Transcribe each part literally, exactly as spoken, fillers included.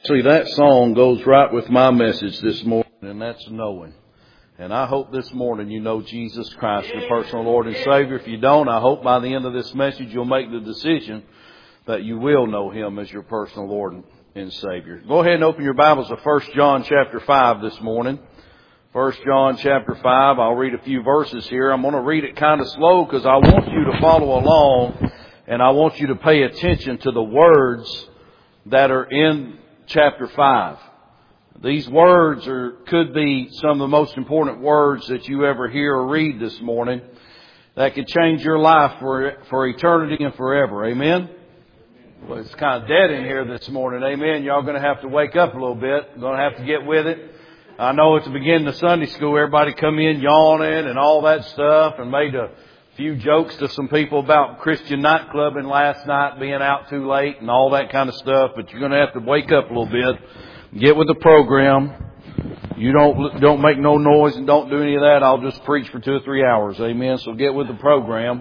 See, that song goes right with my message this morning, and that's knowing. And I hope this morning you know Jesus Christ, your personal Lord and Savior. If you don't, I hope by the end of this message you'll make the decision that you will know Him as your personal Lord and Savior. Go ahead and open your Bibles to First John chapter five this morning. First John chapter five. I'll read a few verses here. I'm going to read it kind of slow because I want you to follow along, and I want you to pay attention to the words that are in chapter five. These words are could be some of the most important words that you ever hear or read this morning that could change your life for for eternity and forever. Amen? Well, it's kind of dead in here this morning. Amen. Y'all going to have to wake up a little bit. Going to have to get with it. I know at the beginning of Sunday school, everybody come in yawning and all that stuff and made a few jokes to some people about Christian nightclubbing last night, being out too late and all that kind of stuff. But you're going to have to wake up a little bit. Get with the program. You don't don't make no noise and don't do any of that. I'll just preach for two or three hours. Amen. So get with the program.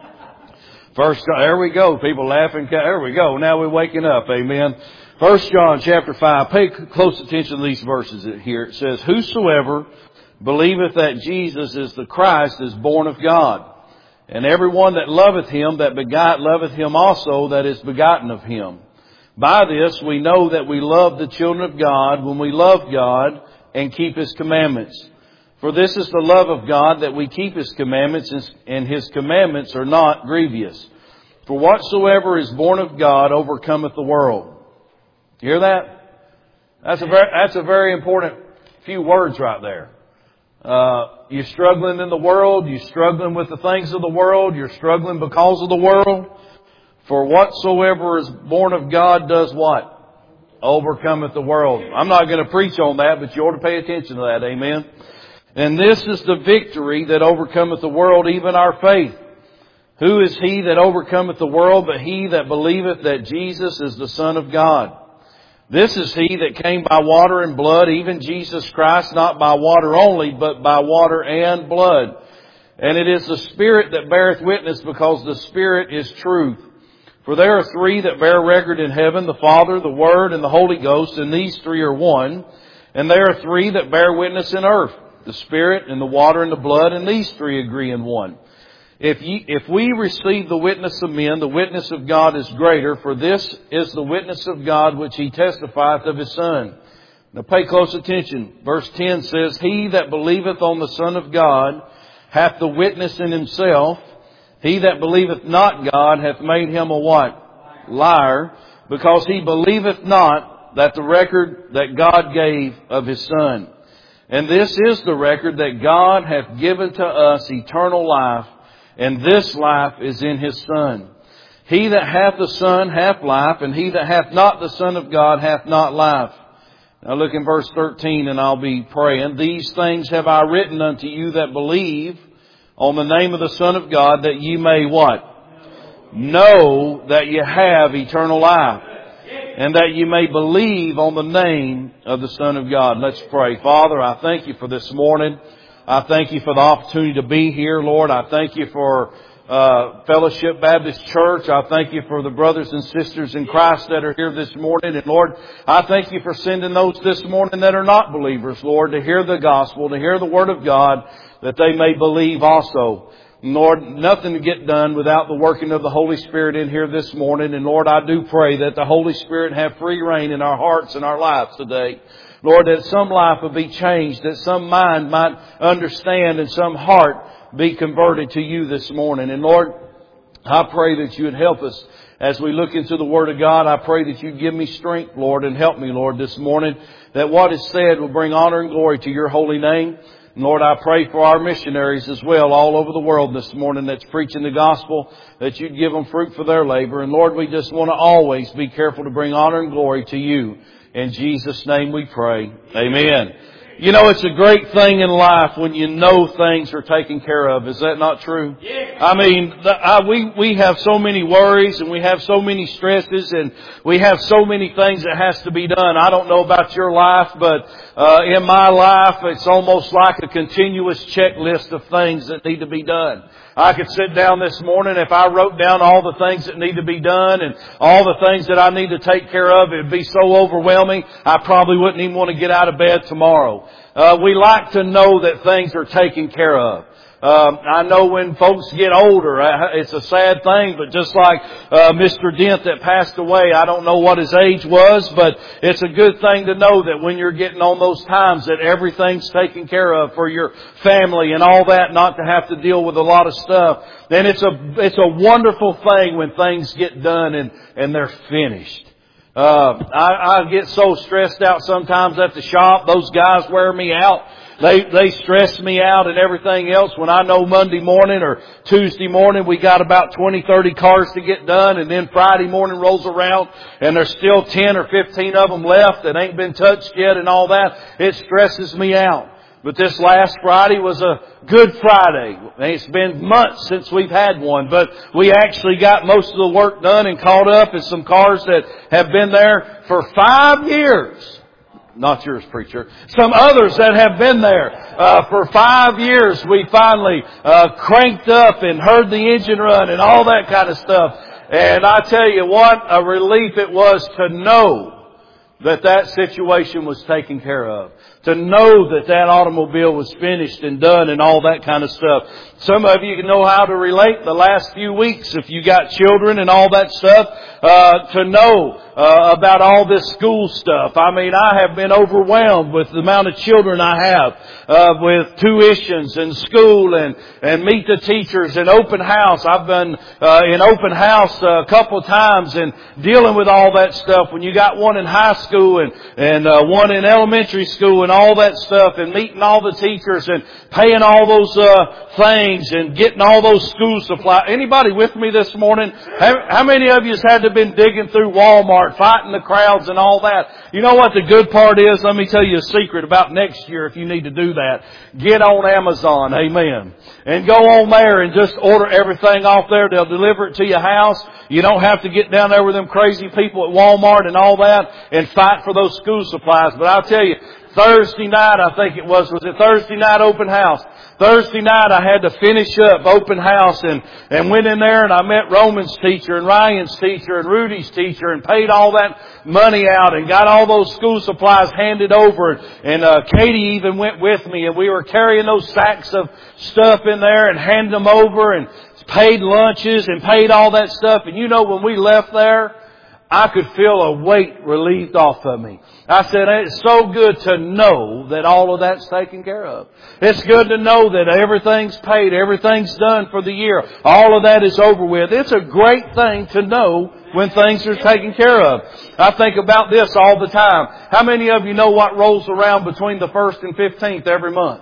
First, there we go. People laughing. There we go. Now we're waking up. Amen. First John chapter five. Pay close attention to these verses here. It says, "Whosoever believeth that Jesus is the Christ is born of God. And everyone that loveth Him that begot loveth Him also that is begotten of Him. By this we know that we love the children of God when we love God and keep His commandments. For this is the love of God, that we keep His commandments, and His commandments are not grievous. For whatsoever is born of God overcometh the world." You hear that? That's a very, that's a very important few words right there. Uh, you're struggling in the world. You're struggling with the things of the world. You're struggling because of the world. For whatsoever is born of God does what? Overcometh the world. I'm not going to preach on that, but you ought to pay attention to that. Amen. And this is the victory that overcometh the world, even our faith. Who is he that overcometh the world but he that believeth that Jesus is the Son of God? This is he that came by water and blood, even Jesus Christ, not by water only, but by water and blood. And it is the Spirit that beareth witness, because the Spirit is truth. For there are three that bear record in heaven, the Father, the Word, and the Holy Ghost, and these three are one. And there are three that bear witness in earth, the Spirit, and the water, and the blood, and these three agree in one. If ye, if we receive the witness of men, the witness of God is greater, for this is the witness of God which He testifieth of His Son. Now pay close attention. Verse ten says, "He that believeth on the Son of God hath the witness in himself. He that believeth not God hath made him a" what? Liar. "Because he believeth not that the record that God gave of His Son. And this is the record, that God hath given to us eternal life, and this life is in His Son. He that hath the Son hath life, and he that hath not the Son of God hath not life." Now look in verse thirteen, and I'll be praying. "These things have I written unto you that believe on the name of the Son of God, that ye may" what? "Know that ye have eternal life, and that ye may believe on the name of the Son of God." Let's pray. Father, I thank You for this morning. I thank You for the opportunity to be here, Lord. I thank You for uh Fellowship Baptist Church. I thank You for the brothers and sisters in Christ that are here this morning. And Lord, I thank You for sending those this morning that are not believers, Lord, to hear the gospel, to hear the Word of God, that they may believe also. Lord, nothing to get done without the working of the Holy Spirit in here this morning. And Lord, I do pray that the Holy Spirit have free reign in our hearts and our lives today. Lord, that some life will be changed, that some mind might understand and some heart be converted to You this morning. And Lord, I pray that You would help us as we look into the Word of God. I pray that You give me strength, Lord, and help me, Lord, this morning, that what is said will bring honor and glory to Your holy name. And Lord, I pray for our missionaries as well all over the world this morning that's preaching the gospel, that You'd give them fruit for their labor. And Lord, we just want to always be careful to bring honor and glory to You. In Jesus' name we pray. Amen. You know, it's a great thing in life when you know things are taken care of. Is that not true? I mean, the, I, we, we have so many worries and we have so many stresses and we have so many things that has to be done. I don't know about your life, but uh, in my life, it's almost like a continuous checklist of things that need to be done. I could sit down this morning, if I wrote down all the things that need to be done and all the things that I need to take care of, it would be so overwhelming, I probably wouldn't even want to get out of bed tomorrow. Uh, we like to know that things are taken care of. Um, I know when folks get older, it's a sad thing, but just like uh, Mister Dent that passed away, I don't know what his age was, but it's a good thing to know that when you're getting on those times that everything's taken care of for your family and all that, not to have to deal with a lot of stuff. Then it's a it's a wonderful thing when things get done and and they're finished. Uh, I, I get so stressed out sometimes at the shop. Those guys wear me out. They, they stress me out and everything else when I know Monday morning or Tuesday morning we got about twenty, thirty cars to get done, and then Friday morning rolls around and there's still ten or fifteen of them left that ain't been touched yet and all that. It stresses me out. But this last Friday was a Good Friday. It's been months since we've had one, but we actually got most of the work done and caught up in some cars that have been there for five years. Not yours, preacher. Some others that have been there uh, for five years. We finally uh, cranked up and heard the engine run and all that kind of stuff. And I tell you what, a relief it was to know that that situation was taken care of. To know that that automobile was finished and done and all that kind of stuff. Some of you can know how to relate the last few weeks if you got children and all that stuff. Uh, to know uh, about all this school stuff. I mean, I have been overwhelmed with the amount of children I have uh, with tuitions and school and, and meet the teachers and open house. I've been uh, in open house a couple of times and dealing with all that stuff. When you got one in high school and, and uh, one in elementary school and all that stuff, and meeting all the teachers and paying all those uh, things and getting all those school supplies. Anybody with me this morning? How, how many of you has had to been digging through Walmart, fighting the crowds and all that? You know what the good part is? Let me tell you a secret about next year if you need to do that. Get on Amazon, amen. And go on there and just order everything off there. They'll deliver it to your house. You don't have to get down there with them crazy people at Walmart and all that and fight for those school supplies. But I'll tell you, Thursday night, I think it was, was it Thursday night open house? Thursday night I had to finish up open house and, and went in there and I met Roman's teacher and Ryan's teacher and Rudy's teacher and paid all that money out and got all those school supplies handed over. And uh, Katie even went with me and we were carrying those sacks of stuff in there and handed them over and paid lunches and paid all that stuff. And you know, when we left there, I could feel a weight relieved off of me. I said, it's so good to know that all of that's taken care of. It's good to know that everything's paid, everything's done for the year. All of that is over with. It's a great thing to know when things are taken care of. I think about this all the time. How many of you know what rolls around between the first and fifteenth every month?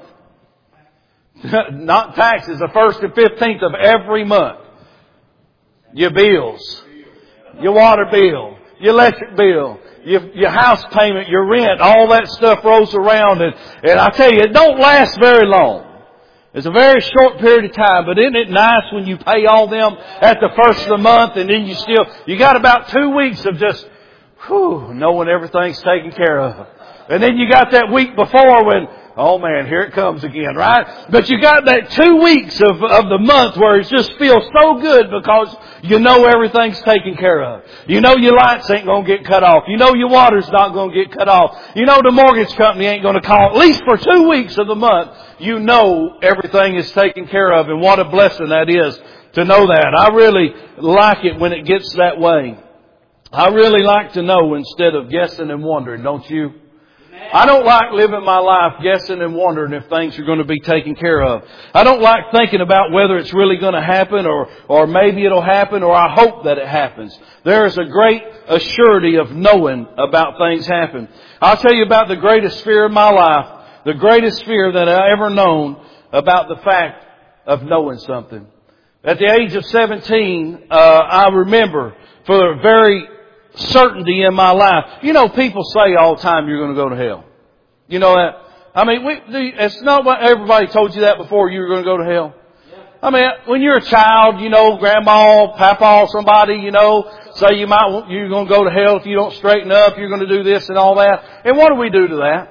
Not taxes, the first and fifteenth of every month. Your bills. Your water bill, your electric bill, your, your house payment, your rent, all that stuff rolls around. And, and I tell you, it don't last very long. It's a very short period of time, but isn't it nice when you pay all them at the first of the month and then you still, you got about two weeks of just, whew, knowing everything's taken care of. And then you got that week before when, oh man, here it comes again, right? But you got that two weeks of, of the month where it just feels so good because you know everything's taken care of. You know your lights ain't going to get cut off. You know your water's not going to get cut off. You know the mortgage company ain't going to call. At least for two weeks of the month, you know everything is taken care of. And what a blessing that is to know that. I really like it when it gets that way. I really like to know instead of guessing and wondering, don't you? I don't like living my life guessing and wondering if things are going to be taken care of. I don't like thinking about whether it's really going to happen or, or maybe it'll happen or I hope that it happens. There is a great assurity of knowing about things happen. I'll tell you about the greatest fear of my life, the greatest fear that I ever known about the fact of knowing something. At the age of seventeen, uh, I remember for a very certainty in my life. You know, people say all the time you're going to go to hell. You know that? I mean, we, it's not what everybody told you that before you were going to go to hell. I mean, when you're a child, you know, grandma, papa, somebody, you know, say you might, you're going to go to hell if you don't straighten up, you're going to do this and all that. And what do we do to that?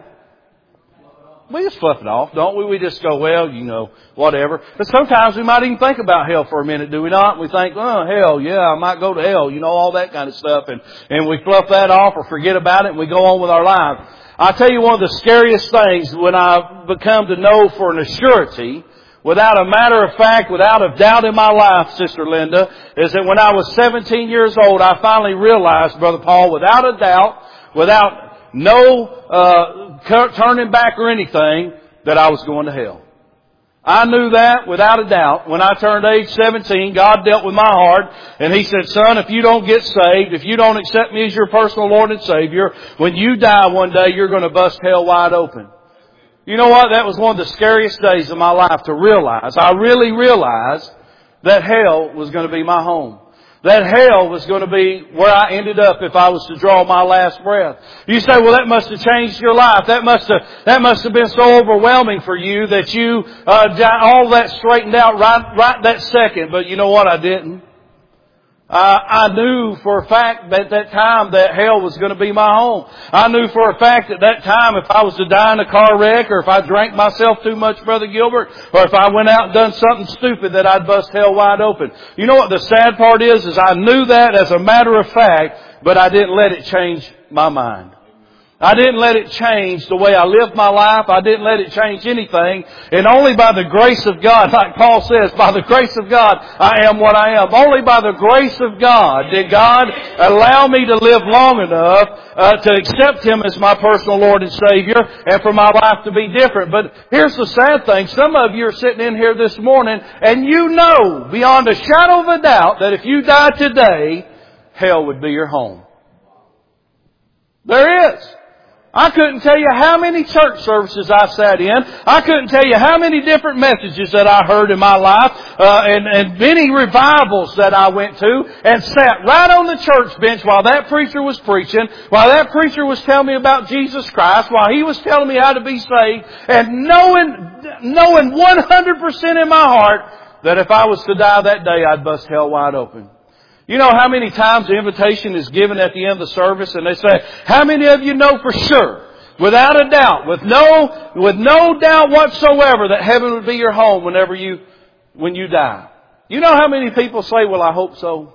We just fluff it off, don't we? We just go, well, you know, whatever. But sometimes we might even think about hell for a minute, do we not? We think, oh, hell, yeah, I might go to hell, you know, all that kind of stuff. And, and we fluff that off or forget about it and we go on with our lives. I'll tell you one of the scariest things when I've become to know for an assurity, without a matter of fact, without a doubt in my life, Sister Linda, is that when I was seventeen years old, I finally realized, Brother Paul, without a doubt, without no uh turning back or anything, that I was going to hell. I knew that without a doubt. When I turned age seventeen, God dealt with my heart and He said, son, if you don't get saved, if you don't accept me as your personal Lord and Savior, when you die one day, you're going to bust hell wide open. You know what? That was one of the scariest days of my life to realize. I really realized that hell was going to be my home. That hell was going to be where I ended up if I was to draw my last breath. You say, well, that must have changed your life. That must have, that must have been so overwhelming for you that you, uh, got all that straightened out right, right that second. But you know what? I didn't. Uh, I knew for a fact that that time that hell was going to be my home. I knew for a fact that that time if I was to die in a car wreck or if I drank myself too much, Brother Gilbert, or if I went out and done something stupid that I'd bust hell wide open. You know what the sad part is? Is I knew that as a matter of fact, but I didn't let it change my mind. I didn't let it change the way I lived my life. I didn't let it change anything. And only by the grace of God, like Paul says, by the grace of God, I am what I am. Only by the grace of God did God allow me to live long enough uh, to accept Him as my personal Lord and Savior and for my life to be different. But here's the sad thing. Some of you are sitting in here this morning and you know beyond a shadow of a doubt that if you died today, hell would be your home. There is. I couldn't tell you how many church services I sat in. I couldn't tell you how many different messages that I heard in my life, uh, and, and many revivals that I went to and sat right on the church bench while that preacher was preaching, while that preacher was telling me about Jesus Christ, while he was telling me how to be saved, and knowing, knowing one hundred percent in my heart that if I was to die that day, I'd bust hell wide open. You know how many times the invitation is given at the end of the service and they say, how many of you know for sure, without a doubt, with no, with no doubt whatsoever that heaven would be your home whenever you, when you die? You know how many people say, well, I hope so?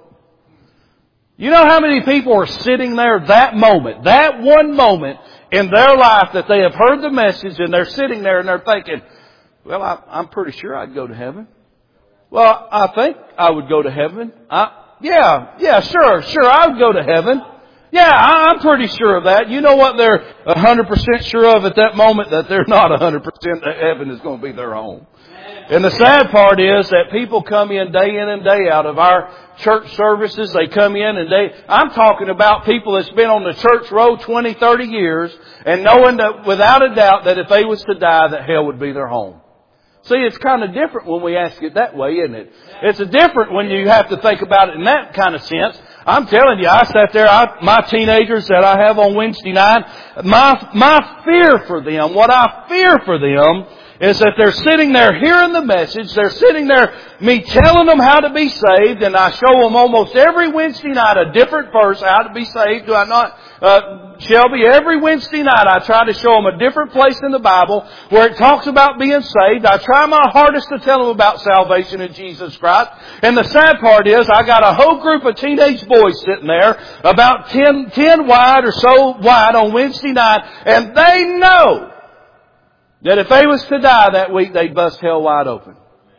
You know how many people are sitting there that moment, that one moment in their life that they have heard the message and they're sitting there and they're thinking, well, I, I'm pretty sure I'd go to heaven. Well, I think I would go to heaven. I, Yeah, yeah, sure, sure, I would go to heaven. Yeah, I'm pretty sure of that. You know what they're one hundred percent sure of at that moment? That they're not one hundred percent that heaven is going to be their home. And the sad part is that people come in day in and day out of our church services. They come in and they, I'm talking about people that's been on the church road twenty, thirty years and knowing that without a doubt that if they was to die that hell would be their home. See, it's kind of different when we ask it that way, isn't it? It's a different when you have to think about it in that kind of sense. I'm telling you, I sat there, I, my teenagers that I have on Wednesday night, my, my fear for them, what I fear for them is that they're sitting there hearing the message, they're sitting there, me telling them how to be saved, and I show them almost every Wednesday night a different verse, how to be saved. Do I not, uh, Shelby, every Wednesday night I try to show them a different place in the Bible where it talks about being saved. I try my hardest to tell them about salvation in Jesus Christ. And the sad part is I got a whole group of teenage boys sitting there, about ten, ten wide or so wide on Wednesday night, and they know that if they was to die that week, they'd bust hell wide open.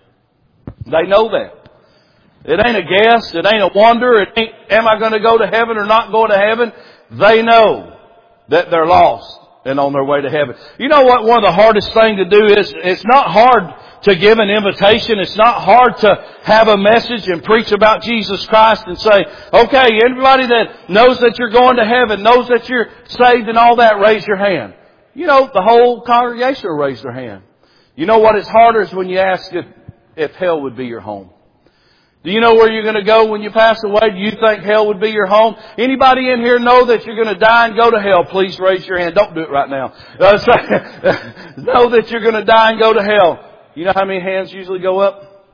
They know that. It ain't a guess. It ain't a wonder. It ain't, am I going to go to heaven or not go to heaven? They know that they're lost and on their way to heaven. You know what one of the hardest things to do is? It's not hard to give an invitation. It's not hard to have a message and preach about Jesus Christ and say, okay, everybody that knows that you're going to heaven, knows that you're saved and all that, raise your hand. You know, the whole congregation will raise their hand. You know what is harder is when you ask if, if hell would be your home. Do you know where you're going to go when you pass away? Do you think hell would be your home? Anybody in here know that you're going to die and go to hell? Please raise your hand. Don't do it right now. Uh, say, know that you're going to die and go to hell. You know how many hands usually go up?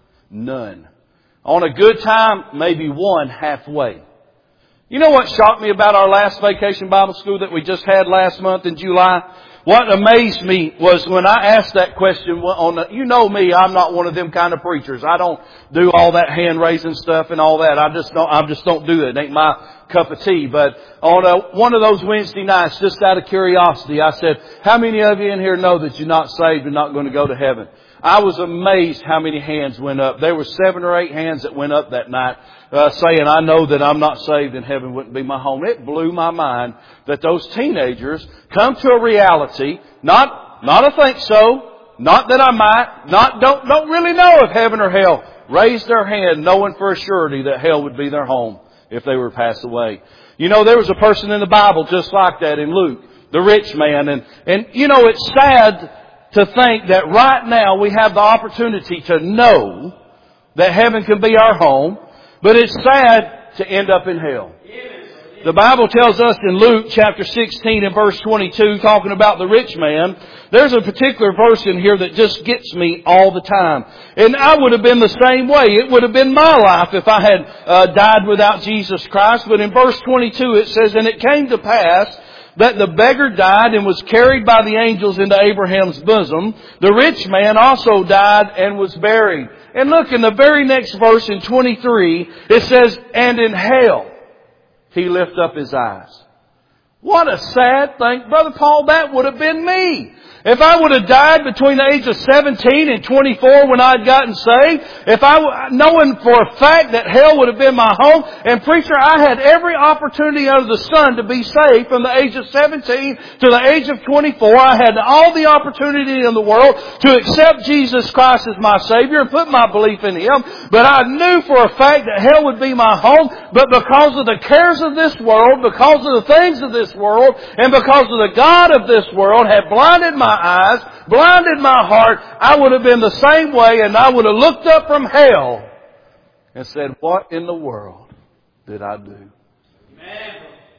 None. On a good time, maybe one halfway. You know what shocked me about our last Vacation Bible School that we just had last month in July? What amazed me was when I asked that question on the, you know me, I'm not one of them kind of preachers. I don't do all that hand raising stuff and all that. I just don't, I just don't do it. It ain't my cup of tea. But on a, one of those Wednesday nights, just out of curiosity, I said, how many of you in here know that you're not saved and not going to go to heaven? I was amazed how many hands went up. There were seven or eight hands that went up that night, uh, saying, I know that I'm not saved and heaven wouldn't be my home. It blew my mind that those teenagers come to a reality, not, not a think so, not that I might, not, don't, don't really know if heaven or hell, raised their hand knowing for a surety that hell would be their home if they were passed away. You know, there was a person in the Bible just like that in Luke, the rich man, and, and you know, it's sad to think that right now we have the opportunity to know that heaven can be our home, but it's sad to end up in hell. The Bible tells us in Luke chapter sixteen and verse twenty-two, talking about the rich man, there's a particular verse in here that just gets me all the time. And I would have been the same way. It would have been my life if I had uh, died without Jesus Christ. But in verse twenty-two it says, and it came to pass that the beggar died and was carried by the angels into Abraham's bosom. The rich man also died and was buried. And look, in the very next verse in twenty-three, it says, and in hell he lift up his eyes. What a sad thing. Brother Paul, that would have been me. If I would have died between the age of seventeen and twenty-four when I'd gotten saved, if I, knowing for a fact that hell would have been my home, and preacher, I had every opportunity under the sun to be saved from the age of seventeen to the age of twenty-four. I had all the opportunity in the world to accept Jesus Christ as my Savior and put my belief in Him. But I knew for a fact that hell would be my home, but because of the cares of this world, because of the things of this world, and because of the God of this world had blinded my eyes, blinded my heart, I would have been the same way, and I would have looked up from hell and said, what in the world did I do? Amen.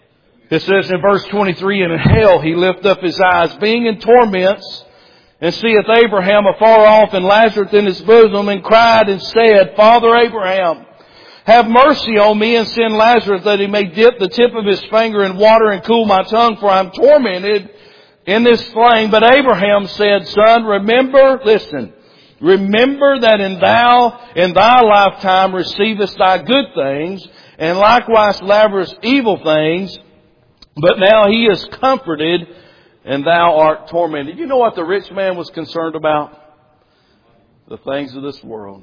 It says in verse twenty-three, and in hell he lift up his eyes, being in torments, and seeth Abraham afar off, and Lazarus in his bosom, and cried and said, Father Abraham, have mercy on me, and send Lazarus that he may dip the tip of his finger in water and cool my tongue, for I am tormented in this flame. But Abraham said, Son, remember, listen, remember that in thou, in thy lifetime receivest thy good things, and likewise Lazarus evil things, but now he is comforted, and thou art tormented. You know what the rich man was concerned about? The things of this world.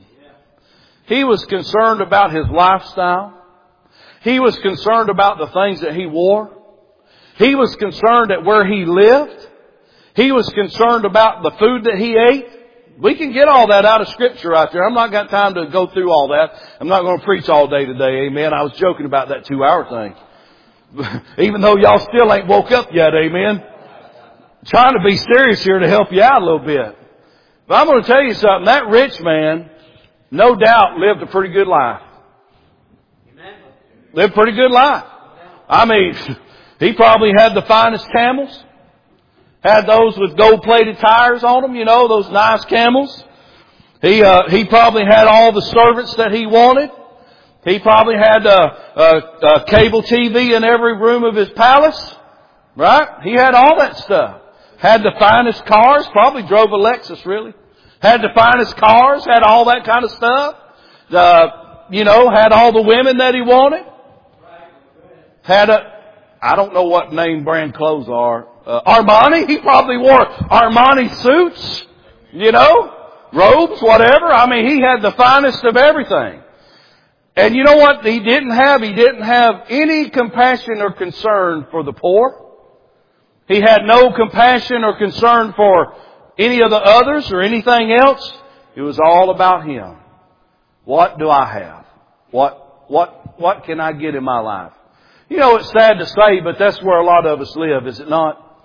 He was concerned about his lifestyle. He was concerned about the things that he wore. He was concerned at where he lived. He was concerned about the food that he ate. We can get all that out of Scripture right there. I'm not got time to go through all that. I'm not going to preach all day today, amen. I was joking about that two-hour thing. Even though y'all still ain't woke up yet, amen. Trying to be serious here to help you out a little bit. But I'm going to tell you something. That rich man, no doubt, lived a pretty good life. Lived a pretty good life. I mean, he probably had the finest camels. Had those with gold-plated tires on them, you know, those nice camels. He uh, he probably had all the servants that he wanted. He probably had a, a, a cable T V in every room of his palace. Right? He had all that stuff. Had the finest cars. Probably drove a Lexus, really. Had the finest cars. Had all that kind of stuff. Uh, you know, had all the women that he wanted. Had a... I don't know what name brand clothes are. Uh, Armani. He probably wore Armani suits. You know? Robes, whatever. I mean, he had the finest of everything. And you know what he didn't have? He didn't have any compassion or concern for the poor. He had no compassion or concern for any of the others or anything else. It was all about him. What do I have? What, what, what can I get in my life? You know, it's sad to say, but that's where a lot of us live, is it not?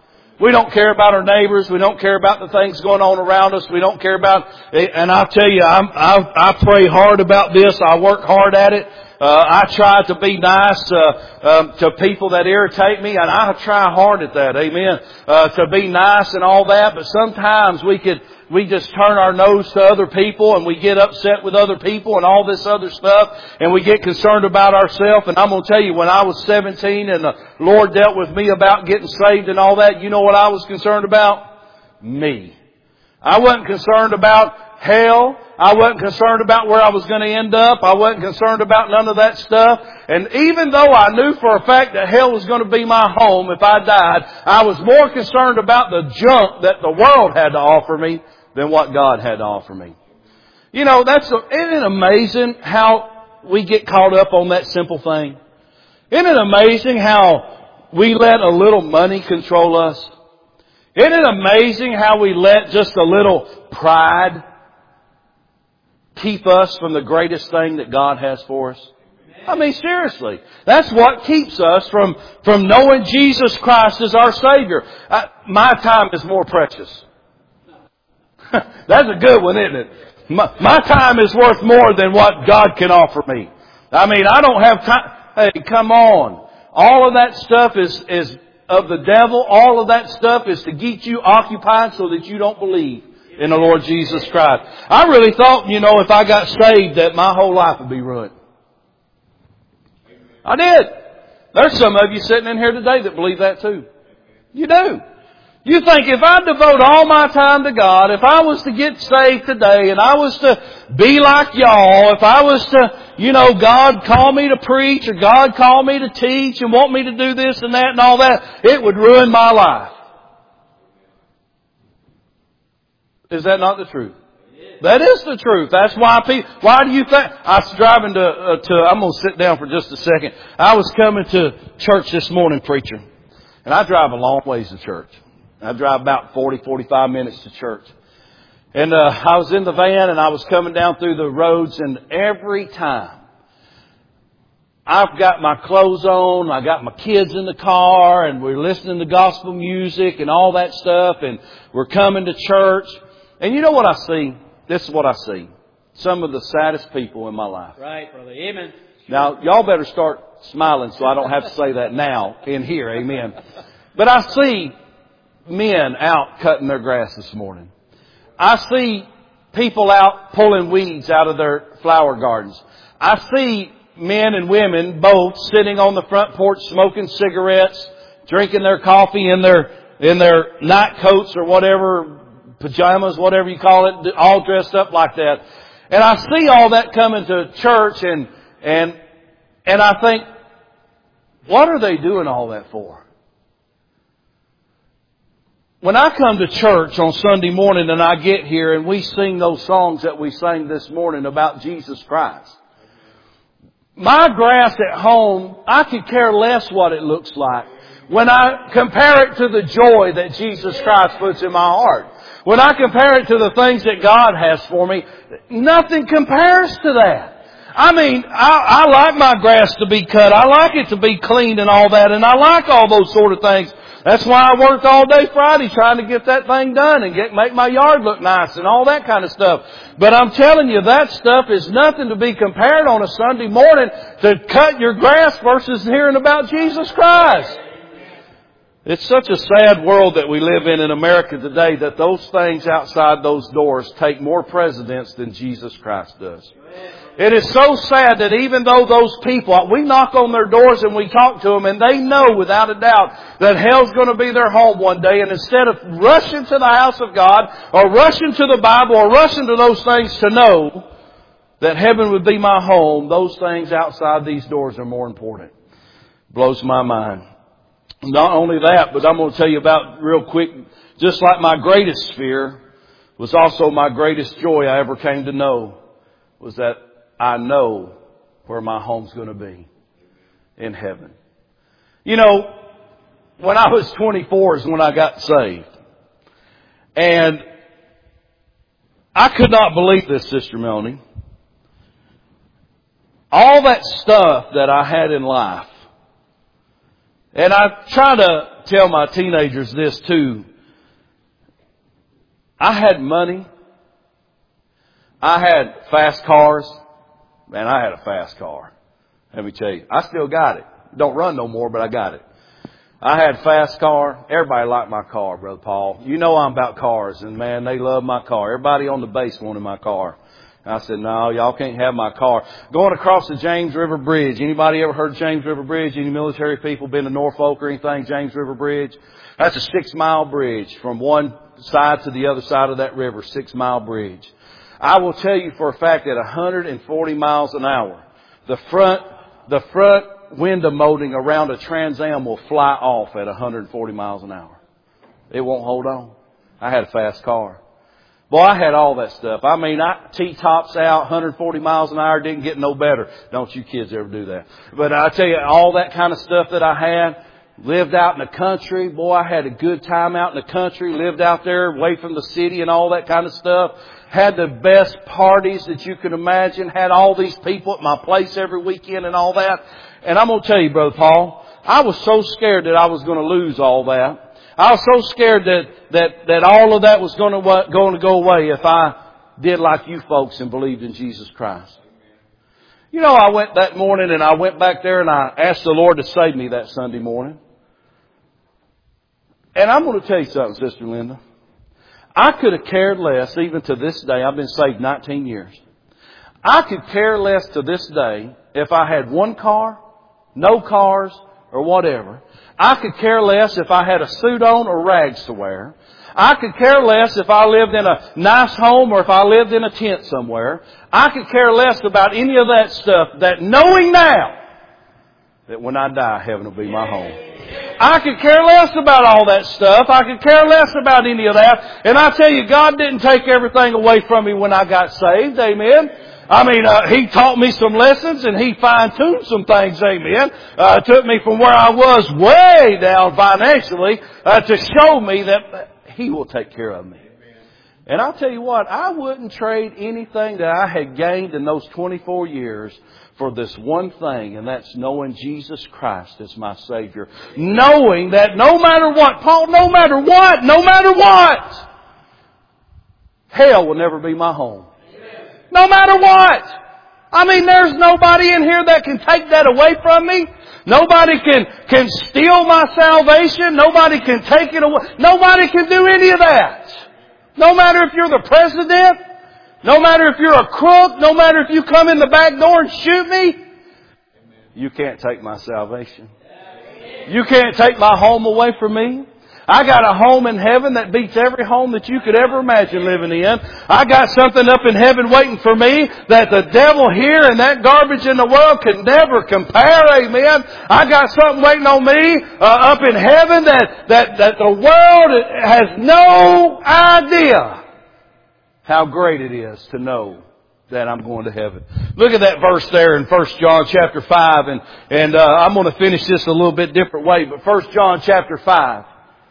We don't care about our neighbors. We don't care about the things going on around us. We don't care about, and I'll tell you, I'm, I, I pray hard about this. I work hard at it. Uh, I try to be nice uh, um, to people that irritate me, and I try hard at that. Amen. Uh, to be nice and all that, but sometimes we could we just turn our nose to other people, and we get upset with other people and all this other stuff, and we get concerned about ourselves. And I'm going to tell you, when I was seventeen and the Lord dealt with me about getting saved and all that, you know what I was concerned about? Me. I wasn't concerned about hell. I wasn't concerned about where I was going to end up. I wasn't concerned about none of that stuff. And even though I knew for a fact that hell was going to be my home if I died, I was more concerned about the junk that the world had to offer me than what God had to offer me. You know, that's, isn't it amazing how we get caught up on that simple thing? Isn't it amazing how we let a little money control us? Isn't it amazing how we let just a little pride keep us from the greatest thing that God has for us? I mean, seriously. That's what keeps us from, from knowing Jesus Christ as our Savior. I, my time is more precious. That's a good one, isn't it? My, my time is worth more than what God can offer me. I mean, I don't have time. Hey, come on. All of that stuff is, is of the devil. All of that stuff is to get you occupied so that you don't believe in the Lord Jesus Christ. I really thought, you know, if I got saved that my whole life would be ruined. I did. There's some of you sitting in here today that believe that too. You do. You think if I devote all my time to God, if I was to get saved today and I was to be like y'all, if I was to, you know, God call me to preach or God call me to teach and want me to do this and that and all that, it would ruin my life. Is that not the truth? That is the truth. That's why people, why do you think, I was driving to, uh, to, I'm going to sit down for just a second. I was coming to church this morning, preacher. And I drive a long ways to church. I drive about forty, forty-five minutes to church. And, uh, I was in the van and I was coming down through the roads, and every time I've got my clothes on, I got my kids in the car, and we're listening to gospel music and all that stuff, and we're coming to church. And you know what I see? This is what I see. Some of the saddest people in my life. Right, brother. Amen. Now, y'all better start smiling so I don't have to say that now in here. Amen. But I see men out cutting their grass this morning. I see people out pulling weeds out of their flower gardens. I see men and women both sitting on the front porch smoking cigarettes, drinking their coffee in their, in their night coats or whatever, pajamas, whatever you call it, all dressed up like that. And I see all that coming to church, and, and, and I think, what are they doing all that for? When I come to church on Sunday morning and I get here and we sing those songs that we sang this morning about Jesus Christ, my grass at home, I could care less what it looks like when I compare it to the joy that Jesus Christ puts in my heart. When I compare it to the things that God has for me, nothing compares to that. I mean, I, I like my grass to be cut. I like it to be clean and all that. And I like all those sort of things. That's why I worked all day Friday trying to get that thing done and get make my yard look nice and all that kind of stuff. But I'm telling you, that stuff is nothing to be compared on a Sunday morning to cut your grass versus hearing about Jesus Christ. It's such a sad world that we live in in America today that those things outside those doors take more precedence than Jesus Christ does. It is so sad that even though those people, we knock on their doors and we talk to them, and they know without a doubt that hell's going to be their home one day, and instead of rushing to the house of God or rushing to the Bible or rushing to those things to know that heaven would be my home, those things outside these doors are more important. Blows my mind. Not only that, but I'm going to tell you about real quick, just like my greatest fear was also my greatest joy I ever came to know, was that I know where my home's going to be in heaven. You know, when I was twenty-four is when I got saved. And I could not believe this, Sister Melanie. All that stuff that I had in life. And I try to tell my teenagers this too. I had money. I had fast cars. Man, I had a fast car. Let me tell you. I still got it. Don't run no more, but I got it. I had a fast car. Everybody liked my car, Brother Paul. You know I'm about cars, and man, they love my car. Everybody on the base wanted my car. And I said, no, y'all can't have my car. Going across the James River Bridge. Anybody ever heard of James River Bridge? Any military people been to Norfolk or anything? James River Bridge? That's a six mile bridge from one side to the other side of that river. Six mile bridge. I will tell you for a fact that one hundred forty miles an hour, the front, the front window molding around a Trans Am will fly off at one hundred forty miles an hour. It won't hold on. I had a fast car. Boy, I had all that stuff. I mean, I T-tops out, one hundred forty miles an hour, didn't get no better. Don't you kids ever do that. But I tell you, all that kind of stuff that I had, lived out in the country. Boy, I had a good time out in the country, lived out there away from the city and all that kind of stuff. Had the best parties that you could imagine. Had all these people at my place every weekend and all that. And I'm going to tell you, Brother Paul, I was so scared that I was going to lose all that. I was so scared that, that, that all of that was going to, going to go away if I did like you folks and believed in Jesus Christ. You know, I went that morning and I went back there and I asked the Lord to save me that Sunday morning. And I'm going to tell you something, Sister Linda. I could have cared less, even to this day. I've been saved nineteen years. I could care less to this day if I had one car, no cars, or whatever. I could care less if I had a suit on or rags to wear. I could care less if I lived in a nice home or if I lived in a tent somewhere. I could care less about any of that stuff, that knowing now that when I die, heaven will be my home. I could care less about all that stuff. I could care less about any of that. And I tell you, God didn't take everything away from me when I got saved. Amen. I mean, uh, He taught me some lessons and He fine-tuned some things. Amen. Uh, took me from where I was way down financially uh, to show me that He will take care of me. And I'll tell you what, I wouldn't trade anything that I had gained in those twenty-four years for this one thing, and that's knowing Jesus Christ as my Savior. Knowing that no matter what, Paul, no matter what, no matter what, hell will never be my home. No matter what. I mean, there's nobody in here that can take that away from me. Nobody can, can steal my salvation. Nobody can take it away. Nobody can do any of that. No matter if you're the president, no matter if you're a crook, no matter if you come in the back door and shoot me, you can't take my salvation. You can't take my home away from me. I got a home in heaven that beats every home that you could ever imagine living in. I got something up in heaven waiting for me that the devil here and that garbage in the world can never compare. Amen. I got something waiting on me uh, up in heaven that, that, that the world has no idea how great it is to know that I'm going to heaven. Look at that verse there in First John chapter five. And, and uh, I'm going to finish this a little bit different way. But First John chapter five.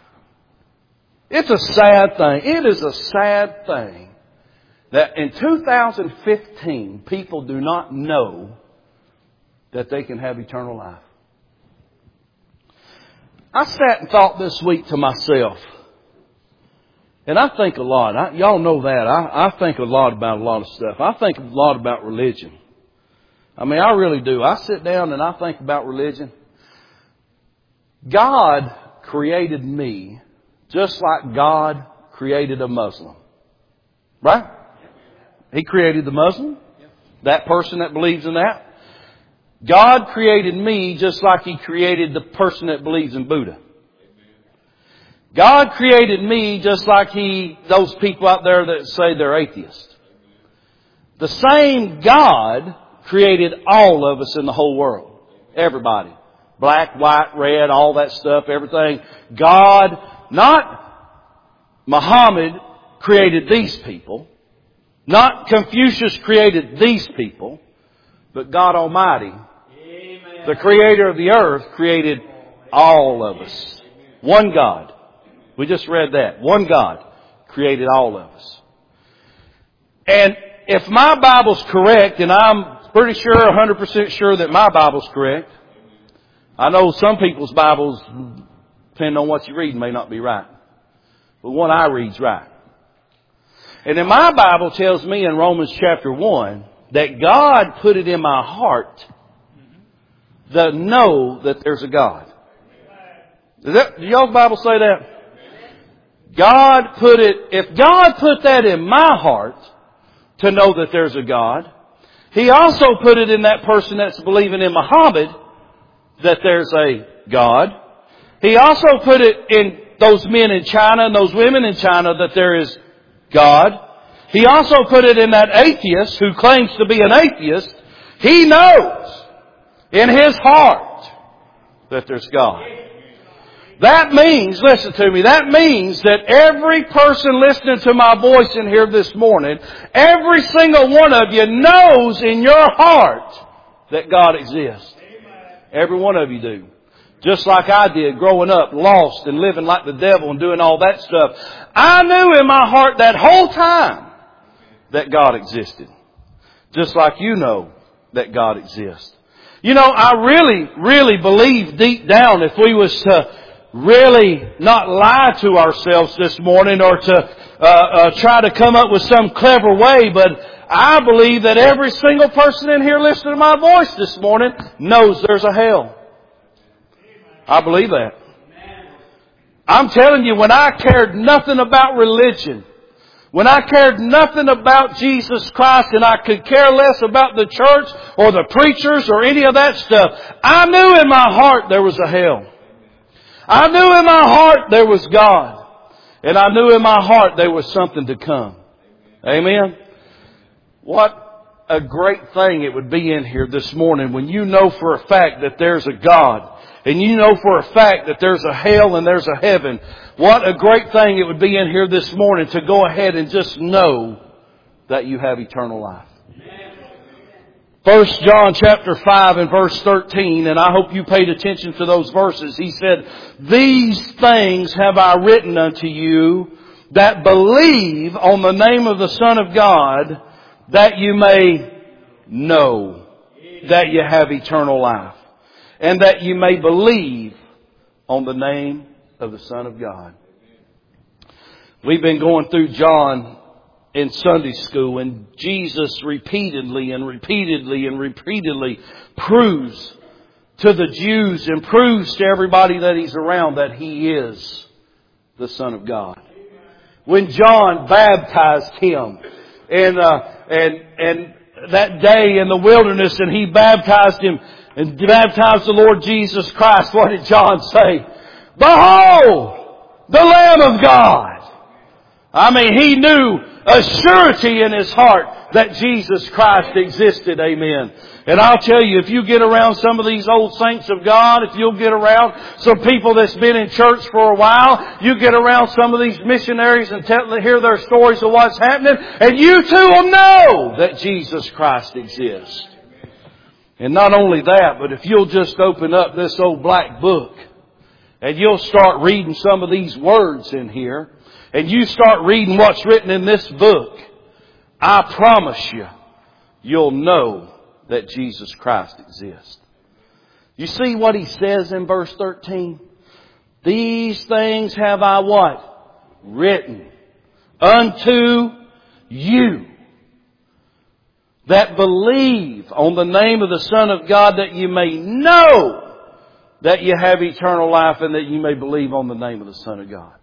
It's a sad thing. It is a sad thing that in two thousand fifteen, people do not know that they can have eternal life. I sat and thought this week to myself, and I think a lot. I, y'all know that. I, I think a lot about a lot of stuff. I think a lot about religion. I mean, I really do. I sit down and I think about religion. God created me just like God created a Muslim. Right? He created the Muslim. That person that believes in that. God created me just like He created the person that believes in Buddha. God created me just like He, those people out there that say they're atheists. The same God created all of us in the whole world. Everybody. Black, white, red, all that stuff, everything. God, not Muhammad created these people. Not Confucius created these people. But God Almighty, Amen, the Creator of the earth, created all of us. One God. We just read that. One God created all of us. And if my Bible's correct, and I'm pretty sure, one hundred percent sure that my Bible's correct. I know some people's Bibles depending on what you read, may not be right. But one I read's right. And then my Bible tells me in Romans chapter one that God put it in my heart to know that there's a God. Does that, do y'all's Bible say that? God put it, if God put that in my heart to know that there's a God, He also put it in that person that's believing in Muhammad that there's a God. He also put it in those men in China and those women in China that there is God. He also put it in that atheist who claims to be an atheist. He knows in his heart that there's God. That means, listen to me, that means that every person listening to my voice in here this morning, every single one of you knows in your heart that God exists. Every one of you do. Just like I did growing up, lost and living like the devil and doing all that stuff. I knew in my heart that whole time that God existed. Just like you know that God exists. You know, I really, really believe deep down if we was to really not lie to ourselves this morning or to uh, uh, try to come up with some clever way, but I believe that every single person in here listening to my voice this morning knows there's a hell. I believe that. I'm telling you, when I cared nothing about religion, when I cared nothing about Jesus Christ and I could care less about the church or the preachers or any of that stuff, I knew in my heart there was a hell. I knew in my heart there was God. And I knew in my heart there was something to come. Amen? What a great thing it would be in here this morning when you know for a fact that there's a God. And you know for a fact that there's a hell and there's a heaven. What a great thing it would be in here this morning to go ahead and just know that you have eternal life. First John chapter five and verse thirteen, and I hope you paid attention to those verses. He said, "These things have I written unto you that believe on the name of the Son of God, that you may know that you have eternal life, and that you may believe on the name of the Son of God." We've been going through John in Sunday school, and Jesus repeatedly and repeatedly and repeatedly proves to the Jews and proves to everybody that He's around that He is the Son of God. When John baptized Him and uh, and and that day in the wilderness, and he baptized Him and baptized the Lord Jesus Christ, what did John say? "Behold, the Lamb of God." I mean, he knew a surety in his heart that Jesus Christ existed. Amen. And I'll tell you, if you get around some of these old saints of God, if you'll get around some people that's been in church for a while, you get around some of these missionaries and tell, hear their stories of what's happening, and you too will know that Jesus Christ exists. And not only that, but if you'll just open up this old black book and you'll start reading some of these words in here, and you start reading what's written in this book, I promise you, you'll know that Jesus Christ exists. You see what he says in verse thirteen? "These things have I" what? "Written unto you that believe on the name of the Son of God, that you may know that you have eternal life, and that you may believe on the name of the Son of God."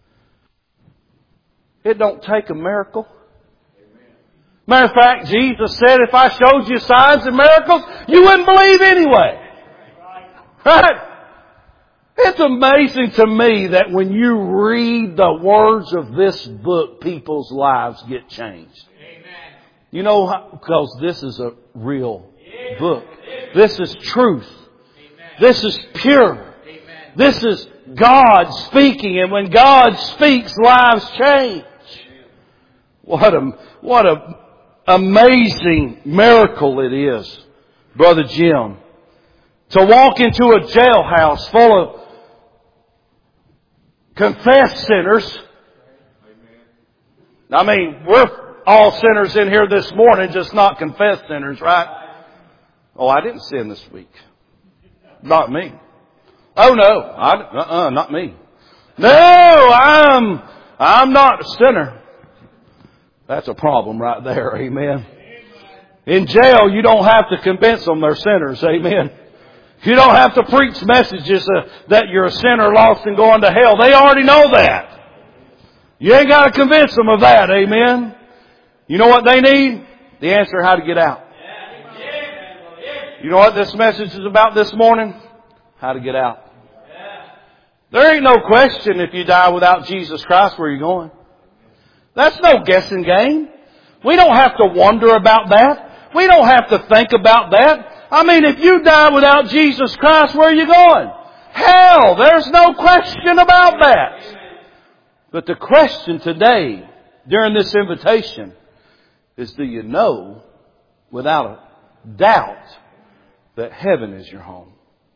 It don't take a miracle. Matter of fact, Jesus said, if I showed you signs and miracles, you wouldn't believe anyway. Right? It's amazing to me that when you read the words of this book, people's lives get changed. You know how? Because this is a real book. This is truth. This is pure. This is God speaking. And when God speaks, lives change. What a, what a amazing miracle it is, Brother Jim, to walk into a jailhouse full of confessed sinners. I mean, we're all sinners in here this morning, just not confessed sinners, right? Oh, I didn't sin this week. Not me. Oh no, I, uh-uh, not me. No, I'm, I'm not a sinner. That's a problem right there, amen. In jail, you don't have to convince them they're sinners, amen. You don't have to preach messages uh, that you're a sinner lost and going to hell. They already know that. You ain't got to convince them of that, amen. You know what they need? The answer how to get out. You know what this message is about this morning? How to get out. There ain't no question if you die without Jesus Christ where you're going. That's no guessing game. We don't have to wonder about that. We don't have to think about that. I mean, if you die without Jesus Christ, where are you going? Hell, there's no question about that. But the question today, during this invitation, is do you know without a doubt that heaven is your home?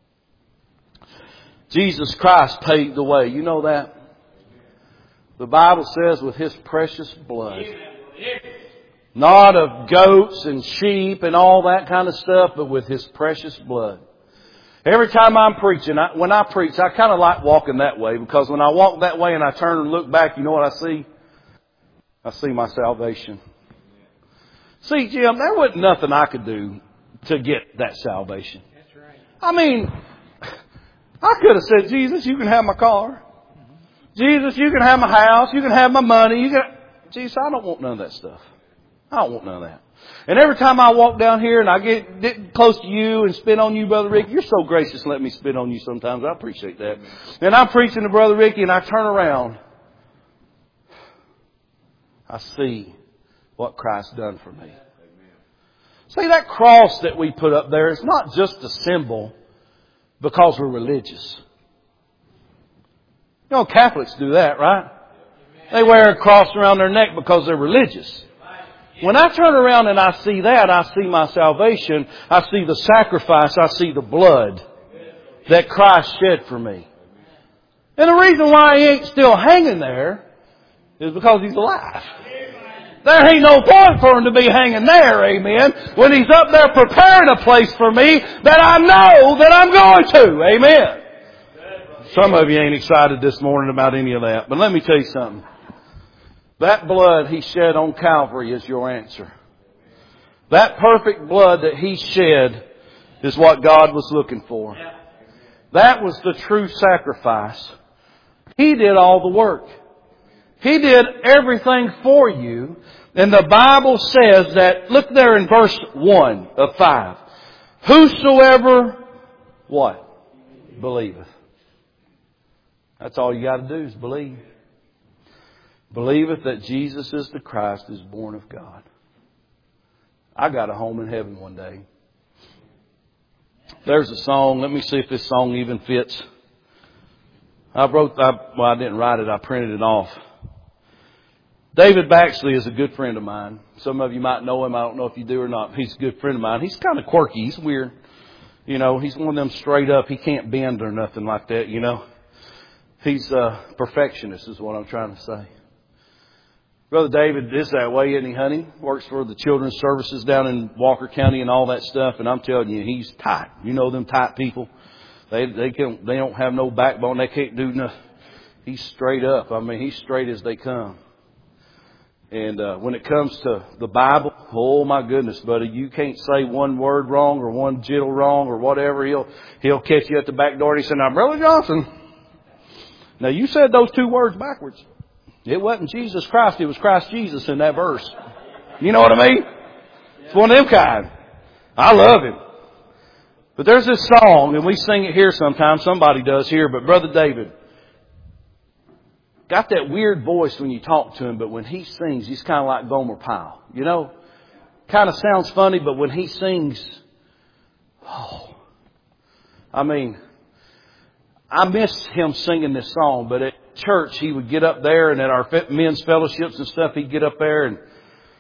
Jesus Christ paved the way. You know that? The Bible says with His precious blood. Not of goats and sheep and all that kind of stuff, but with His precious blood. Every time I'm preaching, I, when I preach, I kind of like walking that way, because when I walk that way and I turn and look back, you know what I see? I see my salvation. See, Jim, there wasn't nothing I could do to get that salvation. That's right. I mean, I could have said, Jesus, you can have my car. Jesus, you can have my house. You can have my money. You can... Jesus, I don't want none of that stuff. I don't want none of that. And every time I walk down here and I get, get close to you and spit on you, Brother Rick, you're so gracious to let me spit on you sometimes. I appreciate that. And I'm preaching to Brother Ricky and I turn around. I see what Christ done for me. See, that cross that we put up there is not just a symbol because we're religious. You know, Catholics do that, right? They wear a cross around their neck because they're religious. When I turn around and I see that, I see my salvation. I see the sacrifice. I see the blood that Christ shed for me. And the reason why He ain't still hanging there is because He's alive. There ain't no point for Him to be hanging there, amen, when He's up there preparing a place for me that I know that I'm going to, amen. Some of you ain't excited this morning about any of that, but let me tell you something. That blood He shed on Calvary is your answer. That perfect blood that He shed is what God was looking for. That was the true sacrifice. He did all the work. He did everything for you. And the Bible says that, look there in verse one of five. Whosoever, what? Believeth. That's all you got to do is believe. Believeth that Jesus is the Christ, is born of God. I got a home in heaven one day. There's a song. Let me see if this song even fits. I wrote, I, well, I didn't write it. I printed it off. David Baxley is a good friend of mine. Some of you might know him. I don't know if you do or not. He's a good friend of mine. He's kind of quirky. He's weird. You know, he's one of them straight up. He can't bend or nothing like that, you know. He's a perfectionist is what I'm trying to say. Brother David is that way, isn't he, honey? Works for the children's services down in Walker County and all that stuff. And I'm telling you, he's tight. You know them tight people. They they can't, they don't have no backbone. They can't do nothing. He's straight up. I mean, he's straight as they come. And uh, when it comes to the Bible, oh my goodness, buddy, you can't say one word wrong or one jittle wrong or whatever. He'll he'll catch you at the back door and he said, "Now, Brother Johnson, now you said those two words backwards. It wasn't Jesus Christ, it was Christ Jesus in that verse." You know what I mean? It's one of them kind. I love him. But there's this song, and we sing it here sometimes. Somebody does here, but Brother David got that weird voice when you talk to him, but when he sings, he's kind of like Gomer Pyle. You know, kind of sounds funny, but when he sings, oh, I mean, I miss him singing this song, but at church he would get up there, and at our men's fellowships and stuff, he'd get up there and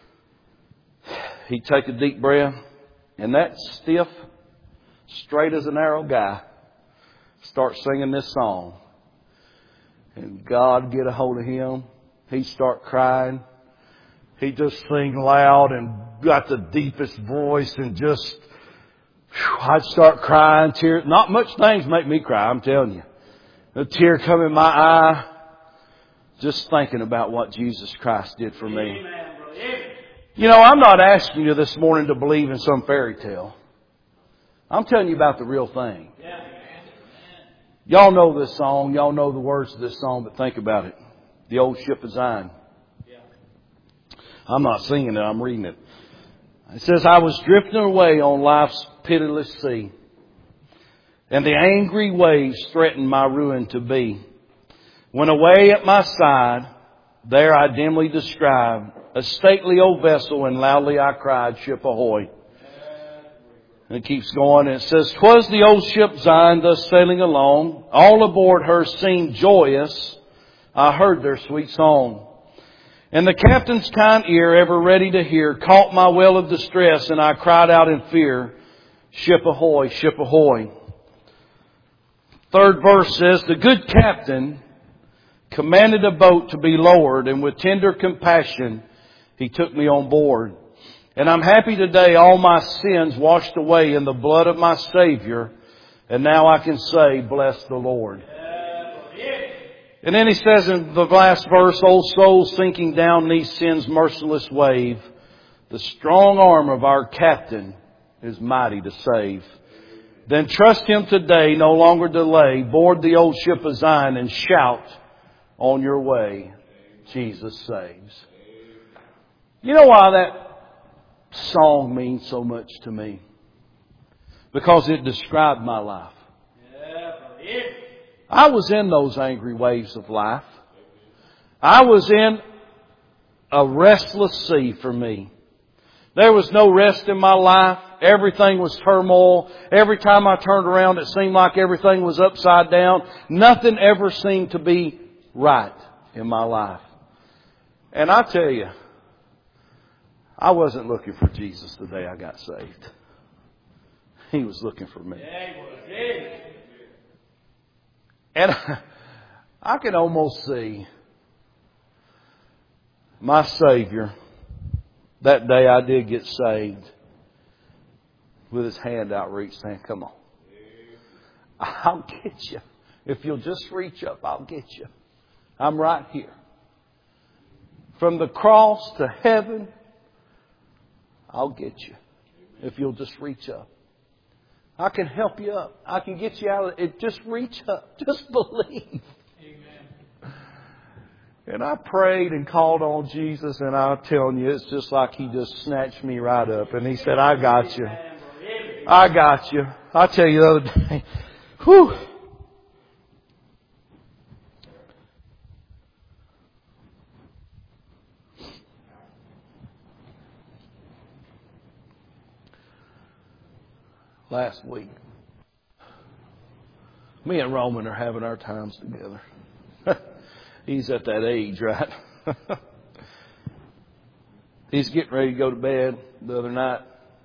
he'd take a deep breath, and that stiff, straight as an arrow guy start singing this song. And God get a hold of him. He'd start crying. He'd just sing loud and got the deepest voice and just, Whew, I'd start crying, tears. Not much things make me cry, I'm telling you. A tear come in my eye, just thinking about what Jesus Christ did for me. You know, I'm not asking you this morning to believe in some fairy tale. I'm telling you about the real thing. Y'all know this song. Y'all know the words of this song, but think about it. The Old Ship of Zion. I'm not singing it, I'm reading it. It says, I was drifting away on life's pitiless sea, and the angry waves threatened my ruin to be. When away at my side, there I dimly descried a stately old vessel, and loudly I cried, Ship ahoy. And it keeps going, and it says, 'Twas the old ship Zion thus sailing along. All aboard her seemed joyous. I heard their sweet song. And the captain's kind ear, ever ready to hear, caught my wail of distress, and I cried out in fear, Ship ahoy, ship ahoy. Third verse says, the good captain commanded a boat to be lowered, and with tender compassion he took me on board. And I'm happy today, all my sins washed away in the blood of my Savior. And now I can say, bless the Lord. And then he says in the last verse, old soul sinking down these sin's merciless wave, the strong arm of our captain is mighty to save. Then trust him today, no longer delay. Board the old ship of Zion and shout, on your way, Jesus saves. You know why that song means so much to me? Because it described my life. I was in those angry waves of life. I was in a restless sea for me. There was no rest in my life. Everything was turmoil. Every time I turned around, it seemed like everything was upside down. Nothing ever seemed to be right in my life. And I tell you, I wasn't looking for Jesus the day I got saved. He was looking for me. And I can almost see my Savior that day I did get saved with his hand outreached saying, come on. I'll get you. If you'll just reach up, I'll get you. I'm right here. From the cross to heaven, I'll get you. If you'll just reach up. I can help you up. I can get you out of it. Just reach up. Just believe. Amen. And I prayed and called on Jesus, and I'm telling you, it's just like he just snatched me right up. And he said, I got you. I got you. I tell you the other day, whew. Last week, me and Roman are having our times together. He's at that age, right? He's getting ready to go to bed the other night.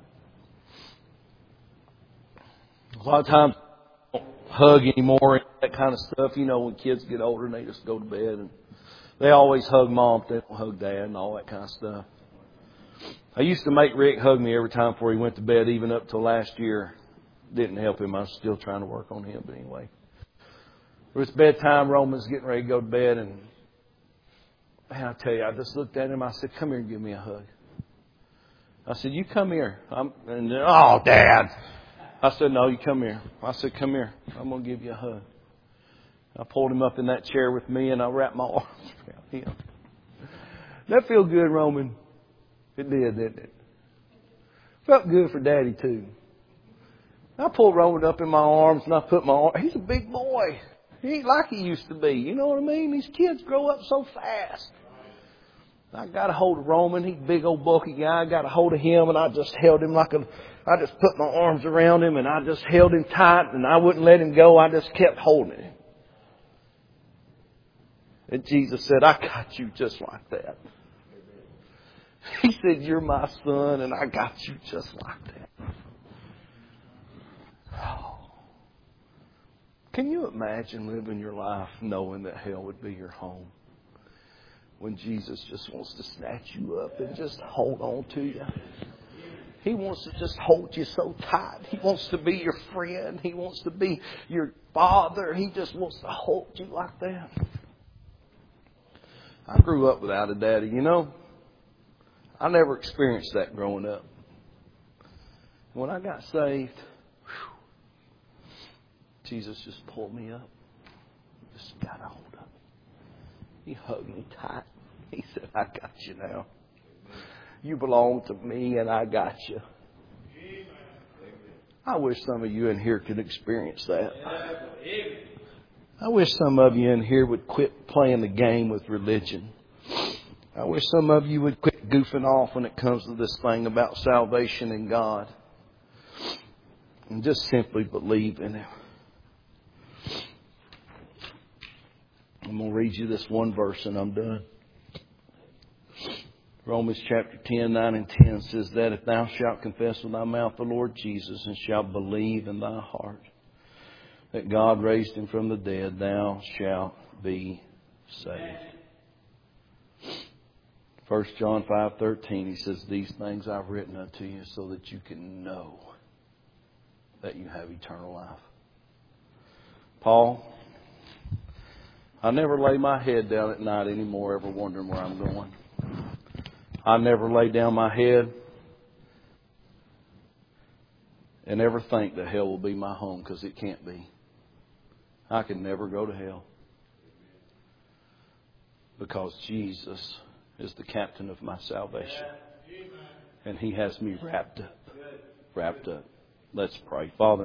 A lot of times, I don't hug anymore and that kind of stuff. You know, when kids get older and they just go to bed. And they always hug mom, but they don't hug dad and all that kind of stuff. I used to make Rick hug me every time before he went to bed, even up till last year. Didn't help him. I was still trying to work on him, but anyway. It was bedtime. Roman's getting ready to go to bed, and man, I tell you, I just looked at him. I said, "Come here and give me a hug." I said, "You come here." I'm, and then, oh, Dad. I said, "No, you come here." I said, "Come here. I'm going to give you a hug." I pulled him up in that chair with me, and I wrapped my arms around him. That feel good, Roman? It did, didn't it? Felt good for Daddy, too. I pulled Roman up in my arms, and I put my arm. He's a big boy. He ain't like he used to be. You know what I mean? These kids grow up so fast. I got a hold of Roman. He's a big old bulky guy. I got a hold of him, and I just held him like a... I just put my arms around him, and I just held him tight, and I wouldn't let him go. I just kept holding him. And Jesus said, "I got you just like that." He said, "You're my son, and I got you just like that." Oh. Can you imagine living your life knowing that hell would be your home? When Jesus just wants to snatch you up and just hold on to you. He wants to just hold you so tight. He wants to be your friend. He wants to be your father. He just wants to hold you like that. I grew up without a daddy, you know. I never experienced that growing up. When I got saved, whew, Jesus just pulled me up. Just got a hold of me. He hugged me tight. He said, I got you now. You belong to me and I got you. I wish some of you in here could experience that. I wish some of you in here would quit playing the game with religion. I wish some of you would quit goofing off when it comes to this thing about salvation and God. And just simply believe in Him. I'm going to read you this one verse and I'm done. Romans chapter ten, nine and ten says that if thou shalt confess with thy mouth the Lord Jesus and shalt believe in thy heart that God raised Him from the dead, thou shalt be saved. First John five thirteen, he says, these things I've written unto you so that you can know that you have eternal life. Paul, I never lay my head down at night anymore ever wondering where I'm going. I never lay down my head and ever think that hell will be my home, because it can't be. I can never go to hell because Jesus is the captain of my salvation. And He has me wrapped up. Wrapped up. Let's pray. Father,